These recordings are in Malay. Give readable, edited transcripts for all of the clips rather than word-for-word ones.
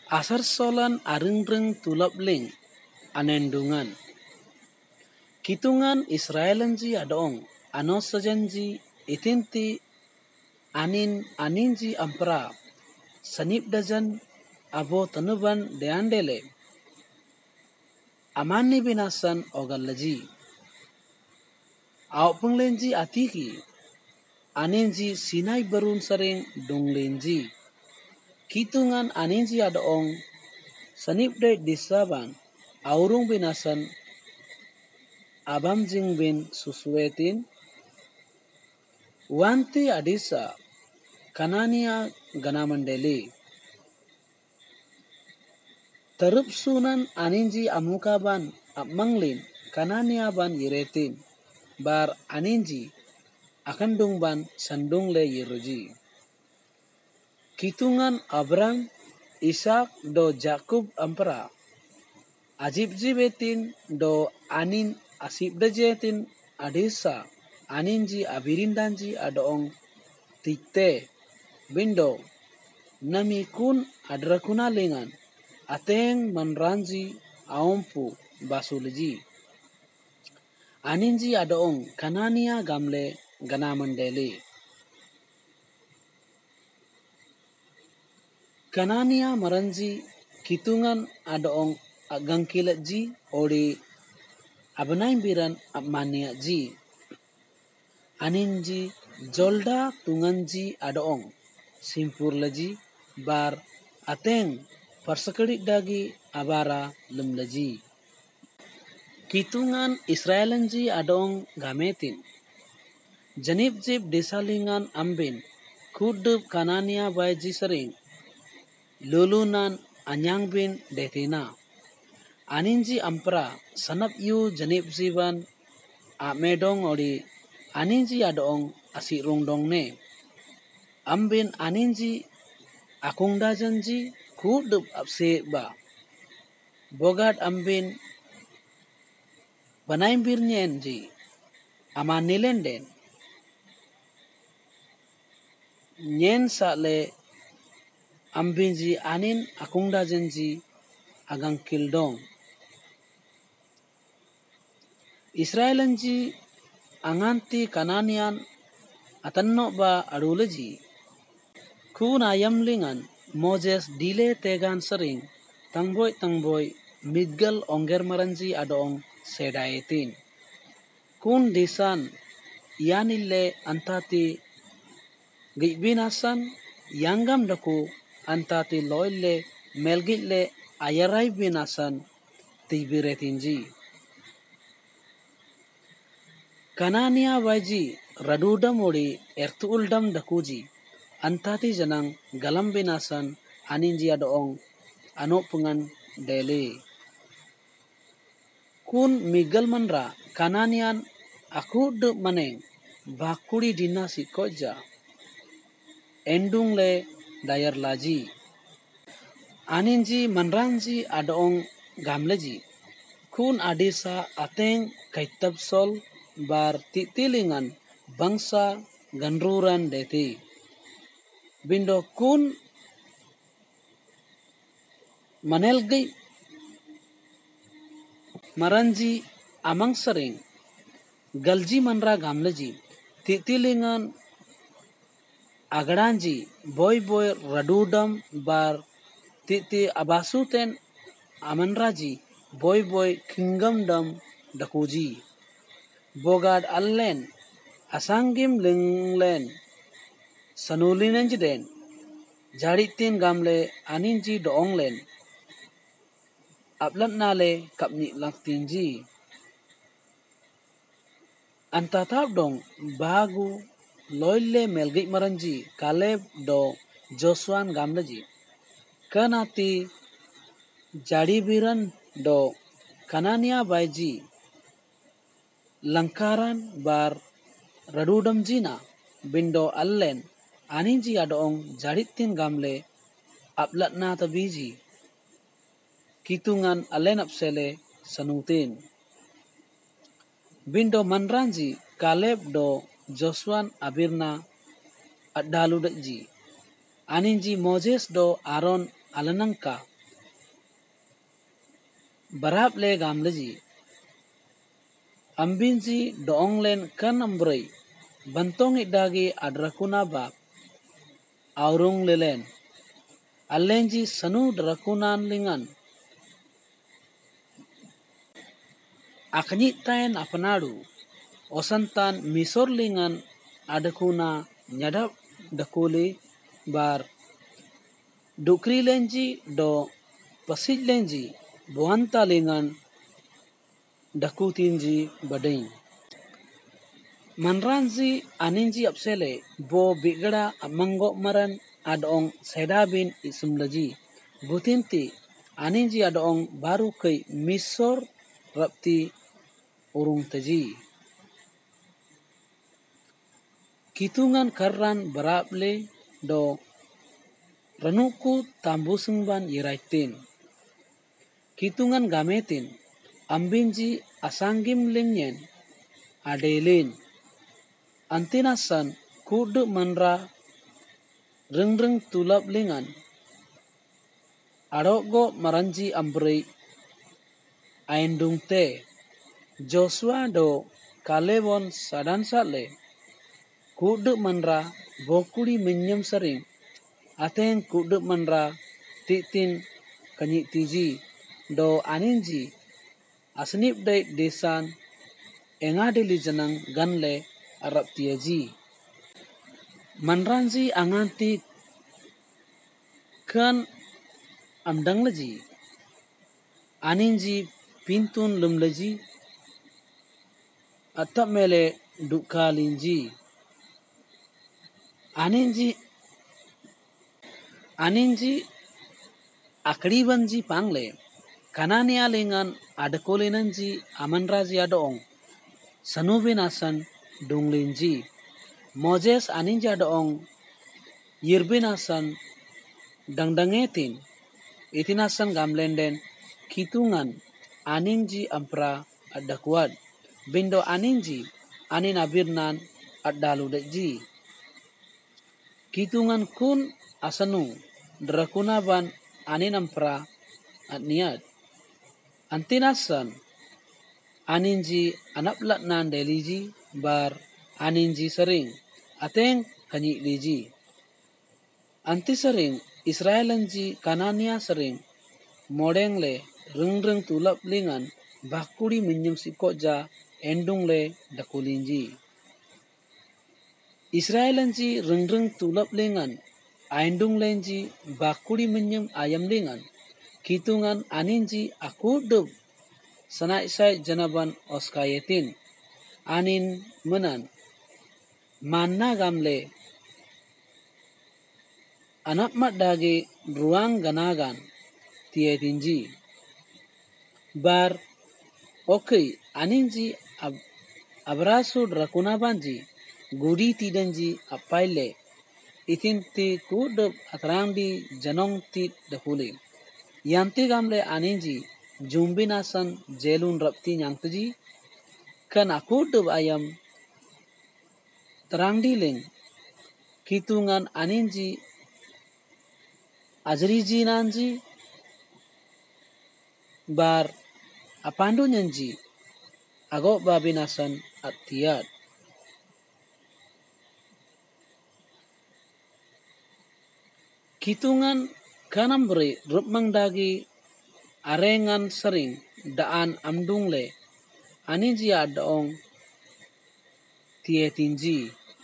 Asar solan aring-ring tulapling anendungan. Kitungan Israelanji adong anosajanji itinti aninji ampra sanip dajan abo tanuban deandele amani binasan ogalaji. Aupenglenji atiki aninji sinai barun sering donglenji. Kitungan aninji adong sanip de disaban aurung binasan abam jing bin susuetin wanti adisa kanania ganamandeli tarup sunan aninji amukaban manglin kanania ban yiretin bar aninji akan dungban sandung le yiruji. Kitungan Abraham, Ishak do Jakub ampera ajib jibetin do anin asib dajetin adisa aninji abirindanji adong tikte bindo nami kun adrakuna lengan ateng manranji aompu basulji aninji adong kanania gamle ganamandeli kanania maranji kitungan adong agangkilaji ori abnaim biran abmaniaji aninji jolda tunganji adong simpurlaji bar ateng parsakadi dagi abara lumlaji. Kitungan Israelanji adong gametin janib jib desalingan ambin kudup kanania baiji sering lulunan anyang bin detina aninji ampra sanap yu janib jiban amedong ori aninji adong asirung dong ne ambin aninji akung dajanji kudup apse ba bogad ambin banaim birnyenji aman nilenden nyen sale ambinji anin akung dajanji agang kildong Israelanji anganti kananian atanno ba adulaji kun ayam lingan Moses dile tegan sering tangboy midgal onger maranji adong sedaetin kun disan yanille antati gibinasan yanggam daku antati loille melgille ayarai binasan tibiretinji kanania baji radudam ori ertuuldam dakuji antati janang galam binasan aninji adong anopungan dele kun migal manra kananian aku de maneng bakuri dinasi koja endung le dayar laji aninji manranji adong gamleji kun adisa ateng kaitab sol bar titilingan bangsa ganruran deti bindo kun manelgi maranji amang sering galji manra gamleji titilingan agdanji boy radudam bar titi abasuten amanraji boy kingam dam dakuji bogad allen asangim linglen sanulinenjden jaditin gamle aninji doonglen aplat nale kapni laktinji antatap dong bagu loille melgi maranji Kaleb do Joshua gamleji kanati jadi biran do kanania baiji langkaran bar radudam jina bindo allen aninji adong jaditin gamle aplatna tabiji kitungan allen apsele sanutin bindo manranji Kaleb do Joshua abirna adaludaji aninji Moses do Aaron alanangka barap le gamleji ambinji doong len kan ambrei bantong idagi adrakuna bab aurung lelen allenji sanu drakunan lingan aknyi tain apanadu osantan misor lingan adakuna nyadap dakuli bar dukri lenji do pasij lenji buanta lingan dakutinji bading manranji aninji apsele bo bigada amango maran adong sedabin isumlaji butinti aninji adong baru kai misor rapti urung taji kitungan karran barable do ranuku tambusungban yiraitin kitungan gametin ambinji asangim lingyen adelin antinasan kudu manra rengreng tulap lingan arogo maranji ambrei aindung te Joshua do kalebon sadan sale kudu manra bokuli menyem sering aten kudu manra titin kanyi tiji do aninji asnip dai desan engadeli janang ganle arab tiaji manranji anganti kan amdang laji aninji pintun lumlaji atap mele dukalinji aninji akribanji pangle kanania lingan adakolinanji amanraji adong sanubinasan dunglinji Moses aninji adong yirbinasan dangdangetin itinasan gamlenden kitungan aninji ampra adakuad bindo aninji anin abirnan adaludeji kitungan kun asanu drakunaban anin ampra adniat antinasan aninji anaplat nan deliji bar aninji sering ateng kanyi liji anti sering Israelanji kanania sering modeng le rengreng tulap lingan bakuri menyem sikoja endung le dakulinji Israelanji rengreng tulap lingan aindung lenji bakuri menyem ayam lingan kitungan aninji akudub sanaisai janaban oskayetin anin menan manna gamle anak mat dagi ruang ganagan tietinji bar okay aninji abrasu drakunabanji gudi tidanji apaile itinti kudub atrangdi janong tit dakuli yanti gamle aninji jumbinasan jelun rapti nyangtuji kan akudub ayam terangdi ling kitungan aninji ajriji nanji bar apandu nyanji agok babinasan atiat kitungan kanam beri rupmang dagi arengan sering daan amdung le aninji adong tietinji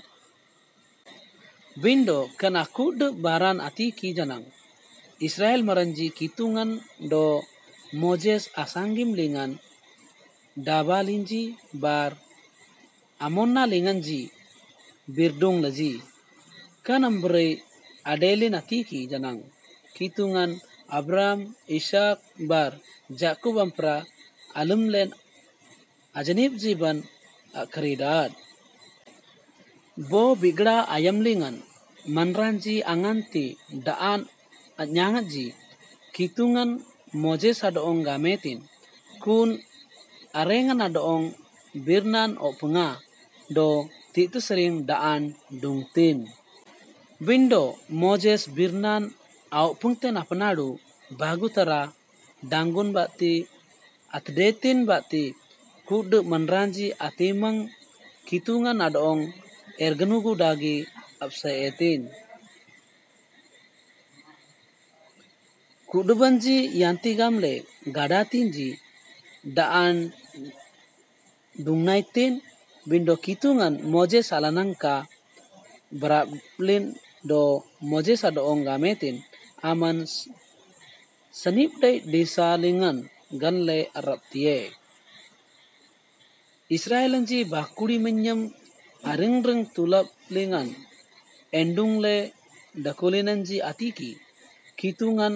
Bindo kan akud baran ati ki janang Israel maranji kitungan do Moses asangim lingan dabalinji bar amonna linganji birdung laji kan ambre adelin ati ki janang kitungan Abraham Ishak bar Jakub ampra alumlen ajanib jiban akridat bo bigda ayam lingan manranji anganti daan anyangaji kitungan Moses adong gametin kun arengan adong birnan opunga do titu sering daan dungtin bindo Moses birnan au pungten apanadu bagutara dangun bati atdetin bati kudu manranji atimang kitungan adong ergenugu dagi apsaetin. Kudu banji yanti gamle gadatinji daan dungnaitin bindo kitungan Moses alanangka beraplin do Moses adoong gametin aman sanip day desalingan ganle araptie. Israelanji bakuri menyam aring-ring tulap lingan endungle dakulinanji atiki kitungan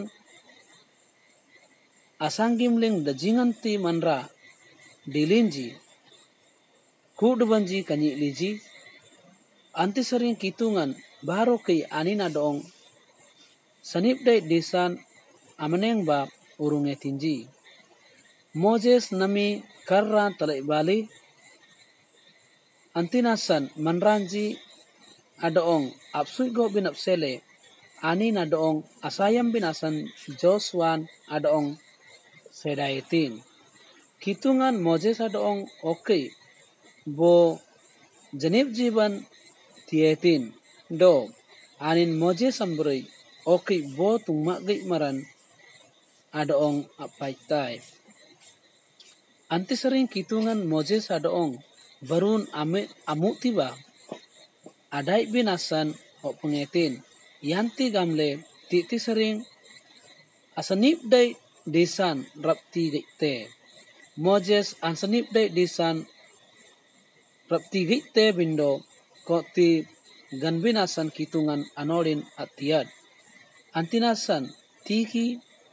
asangimling dajinganti manra dilinji kudu banji kanyi liji anti sering kitungan baro kay anin adong sanip day desan amaneng ba urungetinji. Moses nami karra talay bali antinasan manranji adoong apsuy go binapsele anin adoong asayam binasan Joshua adoong sedaitin. Kitungan Moses adoong okay bo janib jiban tietin do anin Moses ambroi okay bo tungmagay maran adoong apaitay. Anti sering kitungan Moses adoong barun amutiba aday binasan o pengetin yanti gamle titi sering asanip day desan rapti gite. Moses ansanip day desan rapti gite bindo koti ganbinasan kitungan anolin atiad. Antinasan tiki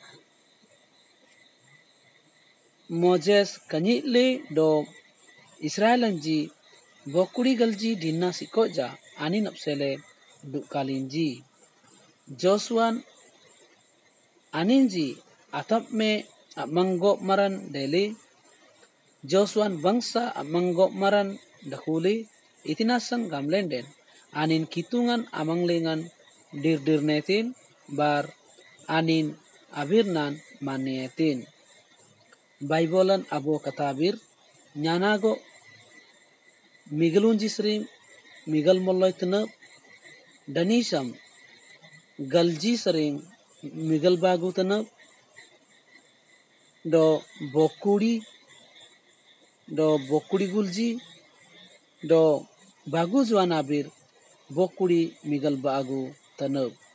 Moses kanyili do Israelanji bokuri galji dinna sikoja anin apsele dukalinji. Joshua aninji atap me amanggo maran deli. Joshua bangsa amanggo maran dahuli itinasan gamlenden anin kitungan amanglingan dirnetin bar anin abirnan manietin. Baibolan abo katabir nyanago migalunji sering migal molloy tenep danisam galji sering migal bagu tenep do bokuri gulji do bagu juan abir bokuri migal bagu tenep.